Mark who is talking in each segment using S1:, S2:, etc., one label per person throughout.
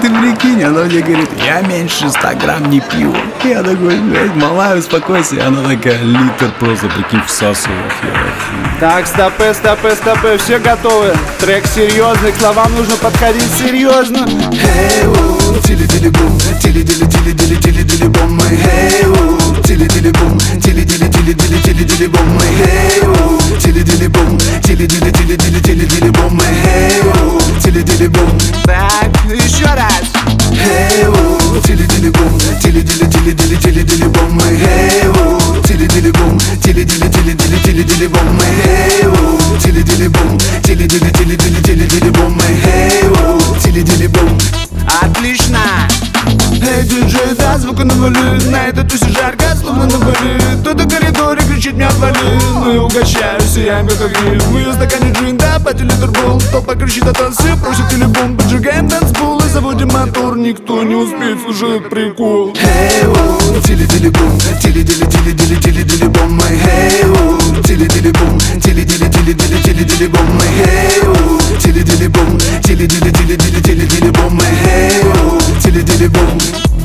S1: ты прикинь, она мне говорит, я меньше 100 грамм не пью. Я такой, блядь, малая, успокойся. Она такая, литр просто, прикинь, всасывает.
S2: Так, стопы, все готовы. Трек серьезный, к словам нужно подходить серьезно.
S1: Тили-дили-бум, тили-дили-дили-дили-дили-дили-бум, мы тили-дили-бум, тили-дили-дили-дили-дили-дили-бум, мы тили-дили-бум, тили-дили-дили-дили-дили-дили-бум, мы тили-дили-бум.
S2: Так, еще раз.
S1: Тили-дили-бум, тили-дили-дили-дили-дили-дили-бум, мы тили-дили-бум, тили-дили-дили-дили-дили-дили-бум, мы тили-дили-бум, тили-дили-дили-дили-дили-дили-бум, мы тили-дили-бум.
S2: Отлично!
S1: Эй, диджей, да, звука навали. На этот тусе жарко, словно на Бали. Кто-то в коридоре кричит, меня отвали. Ну и угощаюсь, сияем как огни. В моем стакане джин, да, по литр-бол. Толпа кричит о танце, просит телебом. Поджигаем танцпол и заводим мотор. Никто не успеет слушать прикол. Тили-дили-бум, тили-дили-дили-дили-дили-дили-бум, мы тили-дили-бум, тили-дили-дили-дили-дили-дили-бум, мы тили-дили-бум, тили-дили-дили-дили-дили-дили-бум, мы тили-дили-бум.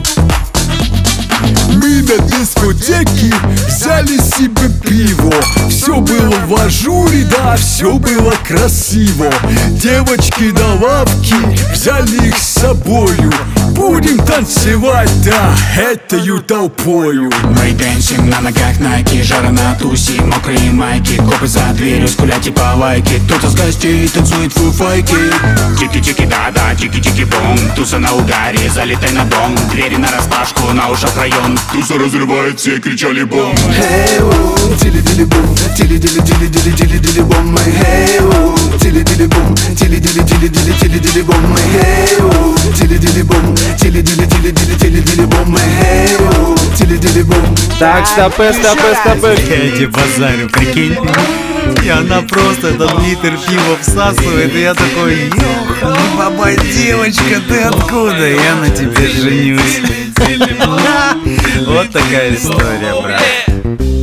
S1: Мы на дискотеке взяли себе пиво. Все было в ажуре, да, все было красиво. Девочки на лавке взяли их с собою. Будем танцевать, да, этою толпою.
S3: Брейкдэнсинг на ногах Найки, жара на тусе, мокрые майки. Копы за дверью, скулять и по лайке. Кто-то с гостей танцует фуфайки. Чики-чики, да-да, чики-чики-бум. Туса на ударе, залетай на дом. Двери на распашку, на ушах район. Туса разрывает, все кричали бум.
S1: Тили-дили-бум, тили-дили-дили-дили-дили-дили-бум, мы тили-дили-бум, тили-дили-дили-дили-дили-дили-бум, мы тили-дили-бум, тили-дили-дили-дили-дили-дили-бум, мы тили-дили-бум.
S2: Так, стопы.
S4: Я тебе базарю, прикинь. И она просто этот литр пива всасывает. И я такой, ёха, ну баба, девочка, ты откуда? Я на тебе женюсь. Вот такая история, брат.